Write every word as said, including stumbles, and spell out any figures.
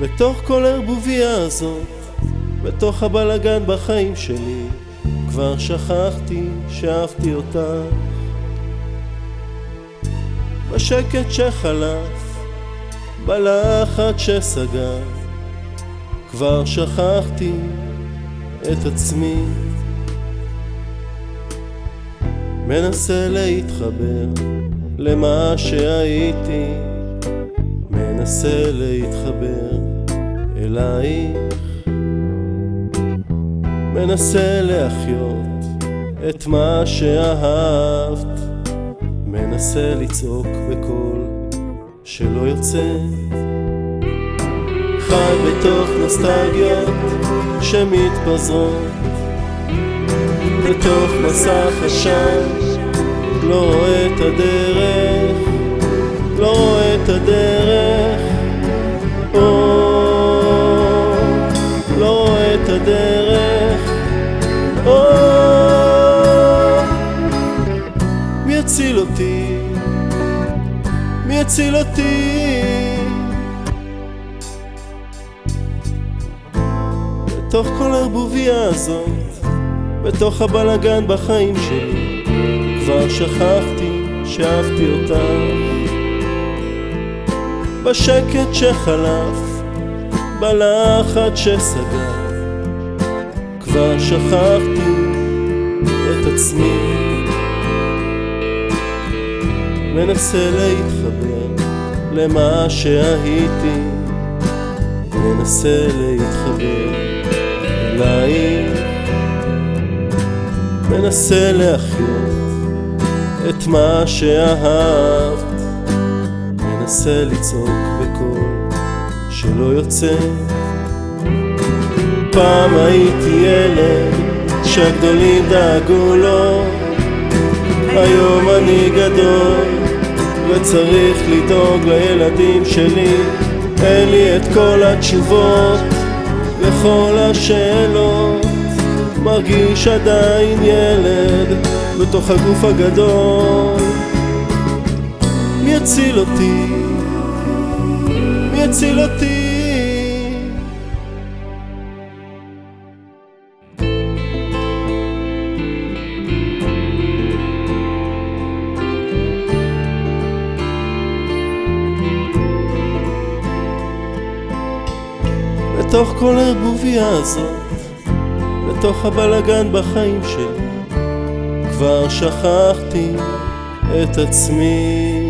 בתוך כל הערבוביה הזאת, בתוך הבלגן בחיים שלי, כבר שכחתי שאהבתי אותך. בשקט שחלף, בלחץ שסגר, כבר שכחתי את עצמי. מנסה להתחבר למה שהייתי, מנסה להתחבר אלייך, מנסה להחיות את מה שאהבת, מנסה לצעוק בקול שלא יוצא, חי בתוך נוסטלגיות שמתפזרות בתוך מסך עשן, לא רואה את הדרך, לא רואה את הדרך, או לא רואה את הדרך, או מי יציל אותי, מי יציל אותי. בתוך כל הערבוביה הזאת, בתוך הבלגן בחיים שלי, כבר שכחתי שאהבתי אותך. בשקט שחלף, בלחץ שסגר, כבר שכחתי את עצמי. מנסה להתחבר למה שהייתי, מנסה להתחבר אלייך, מנסה להחיות את מה שאהבת, מנסה לצעוק בקול שלא יוצא. פעם הייתי ילד שהגדולים דאגו לו, היום אני גדול וצריך לדאוג לילדים שלי. אין לי את כל התשובות לכל השאלות, מרגיש עדיין ילד בתוך הגוף הגדול. מי יציל אותי, מי יציל אותי. בתוך כל הערבוביה הזאת, בתוך הבלגן בחיים שלי, כבר שכחתי את עצמי.